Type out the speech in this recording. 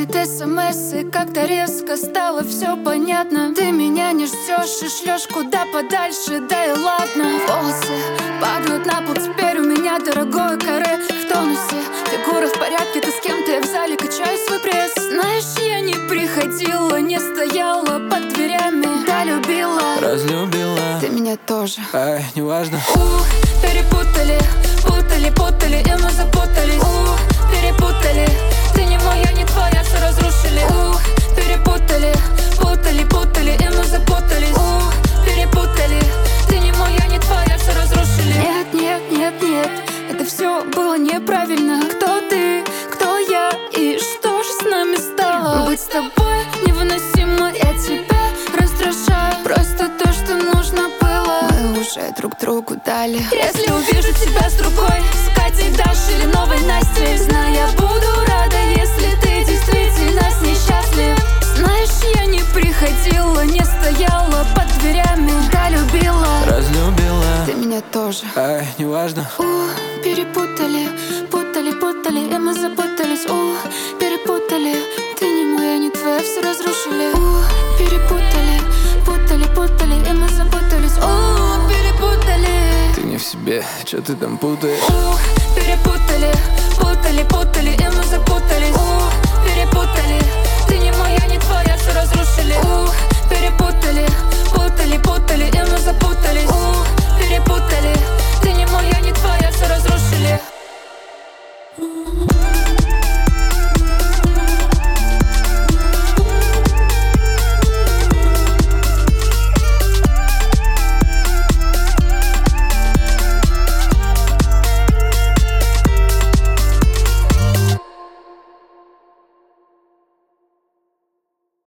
приходят смс, и как-то резко стало все понятно. Ты меня не ждешь и шлешь куда подальше, да и ладно. Волосы падают на пол, теперь у меня дорогое каре в тонусе. Фигура в порядке, ты с кем-то, я в зале качаю свой пресс. Знаешь, я не приходила, не стояла под дверями. Да, любила, разлюбила, ты меня тоже. ай, неважно. Перепутали, путали, и мы запутались. Перепутали, ты не моя, не твоя, все разрушили. Перепутали, путали, и мы запутались. Перепутали, ты не моя, не твоя, все разрушили. Нет, это все было неправильно. Кто ты, кто я, и что же с нами стало? Быть с тобой невыносимо, я тебя раздражаю. Просто то, что нужно было, мы уже друг другу дали. Если увижу тебя с другой, с Катей, Дашей или новой Настей, знаю, я буду рада, если ты действительно с ней счастлив. Знаешь, я не приходила, не стояла под дверями. Да, любила, разлюбила, ты меня тоже. ай, неважно. Перепутали, путали, и мы запутались. Перепутали, ты не моя, не твоя, все разрушили. Перепутали, путали, и мы запутались. Перепутали, Ты не в себе, чё ты там путаешь? перепутали, путали, и мы запутались. Перепутали, ты не моя, не твоя, все разрушили. Перепутали,